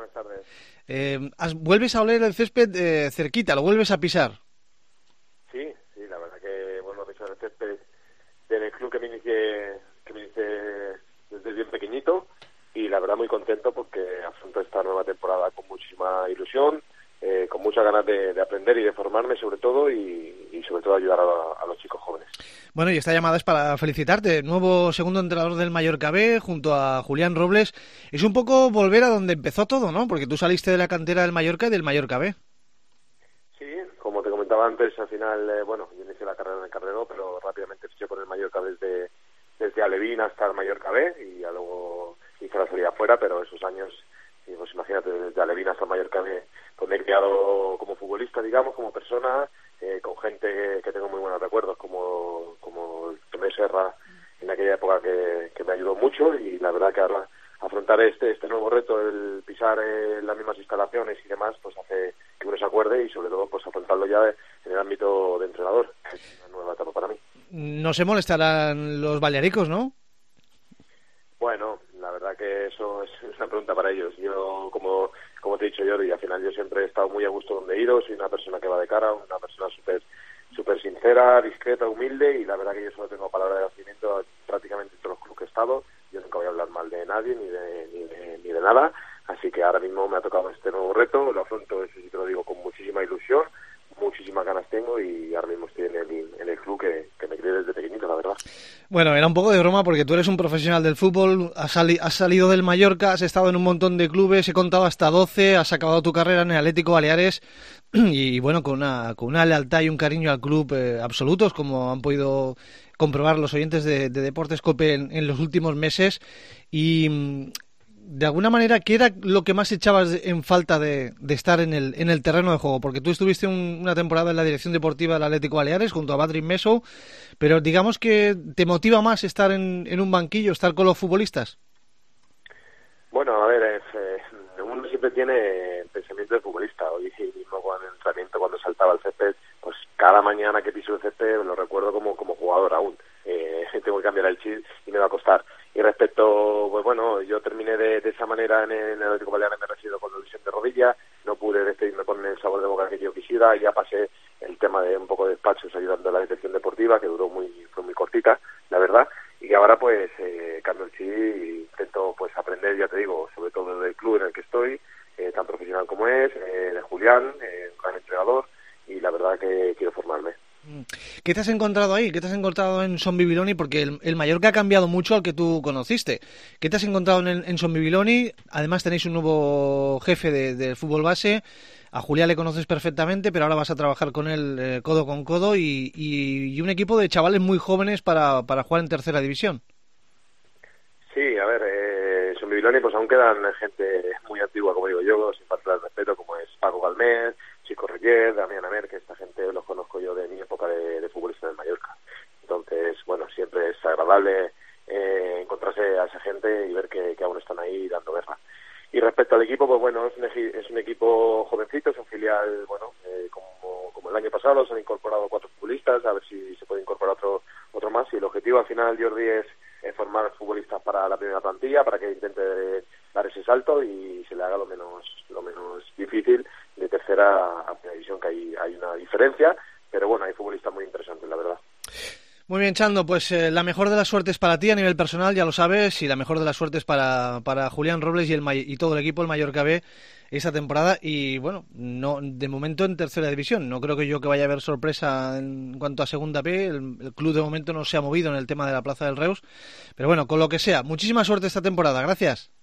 buenas tardes. Vuelves a oler el césped cerquita, lo vuelves a pisar. Sí, la verdad que vuelvo a pisar el césped del club que me inicié desde bien pequeñito, y la verdad muy contento porque afronto esta nueva temporada con muchísima ilusión, con muchas ganas de aprender y de formarme sobre todo, y sobre todo ayudar a los chicos jóvenes. Bueno, y esta llamada es para felicitarte, nuevo segundo entrenador del Mallorca B, junto a Julián Robles. Es un poco volver a donde empezó todo, ¿no? Porque tú saliste de la cantera del Mallorca y del Mallorca B. Sí, como te comentaba antes, al final, yo inicié la carrera en el Carrero, pero rápidamente fiché por el Mallorca desde Alevín hasta el Mallorca B, y ya luego hice la salida afuera, pero esos años, pues imagínate, desde Alevín hasta el Mallorca B, pues me he criado como futbolista, digamos, como persona, con gente que tengo muy buenos recuerdos, como Tomé Serra, en aquella época que me ayudó mucho, y la verdad que ahora afrontar este nuevo reto, el pisar las mismas instalaciones y demás, pues hace que uno se acuerde, y sobre todo pues afrontarlo ya en el ámbito de entrenador, que es una nueva etapa para mí. No se molestarán los balearicos, ¿no? Bueno, la verdad que eso es una pregunta para ellos. Yo, como te he dicho, Jordi, al final yo siempre he estado muy a gusto donde he ido, soy una persona que va de cara, una persona súper sincera, discreta, humilde, y la verdad que yo solo tengo palabra de agradecimiento prácticamente en todos los clubes que he estado. Yo nunca voy a hablar mal de nadie ni de nada, así que ahora mismo me ha tocado este nuevo reto, lo afronto, eso sí te lo digo, con muchísima ilusión, muchísimas ganas tengo, y ahora mismo estoy en el club que me crié desde pequeñito, la verdad. Bueno, era un poco de broma porque tú eres un profesional del fútbol, has salido del Mallorca, has estado en un montón de clubes, he contado hasta 12, has acabado tu carrera en el Atlético Baleares y bueno, con una lealtad y un cariño al club absolutos, como han podido comprobar los oyentes de Deportes COPE en los últimos meses. Y de alguna manera, ¿qué era lo que más echabas en falta de estar en el terreno de juego? Porque tú estuviste una temporada en la dirección deportiva del Atlético Baleares junto a Patrick Meso, pero digamos que ¿te motiva más estar en un banquillo, estar con los futbolistas? Bueno, a ver, uno siempre tiene pensamiento de futbolista. Hoy mismo con el entrenamiento, cuando saltaba el césped, pues cada mañana que piso el césped lo recuerdo como jugador aún. Tengo que cambiar el chip y me va a costar. Y respecto, pues bueno, yo terminé de esa manera en el Atlético Baleares, me resido con lesión de rodilla, no pude despedirme con el sabor de boca que yo quisiera, y ya pasé el tema de un poco de despachos ayudando a la dirección deportiva, que fue muy cortita, la verdad, y ahora pues cambio el chip y intento pues aprender, ya te digo, sobre todo del club en el que estoy, tan profesional como es, de Julián, un gran entrenador, y la verdad que quiero formarme. ¿Qué te has encontrado ahí? ¿Qué te has encontrado en Son Bibiloni? Porque el Mallorca ha cambiado mucho al que tú conociste. ¿Qué te has encontrado en Son Bibiloni? Además tenéis un nuevo jefe de fútbol base. A Julián le conoces perfectamente, pero ahora vas a trabajar con él codo con codo y un equipo de chavales muy jóvenes para jugar en tercera división. Sí, a ver, Son Bibiloni pues aún quedan gente muy antigua, como digo yo, sin falta de respeto, como es Paco Galmés, Chico Reyes, Damián Amer, que esta gente los conozco yo de mi época de futbolista en Mallorca. Entonces, bueno, siempre es agradable encontrarse a esa gente y ver que aún están ahí dando guerra. Y respecto al equipo, pues bueno, es un equipo jovencito, es un filial, bueno, como el año pasado, se han incorporado 4 futbolistas, a ver si se puede incorporar otro más, y el objetivo al final, Jordi, es formar futbolistas para la primera plantilla, para que intente dar ese salto y se le haga lo menos difícil de tercera a primera división, que hay una diferencia, pero bueno, hay futbolistas muy interesantes, la verdad. Muy bien, Chando, pues la mejor de las suertes para ti a nivel personal, ya lo sabes, y la mejor de las suertes para Julián Robles y todo el equipo, el Mallorca B, esta temporada. Y bueno, no de momento en tercera división. No creo que vaya a haber sorpresa en cuanto a segunda B. El club de momento no se ha movido en el tema de la Plaza del Reus. Pero bueno, con lo que sea, muchísima suerte esta temporada. Gracias.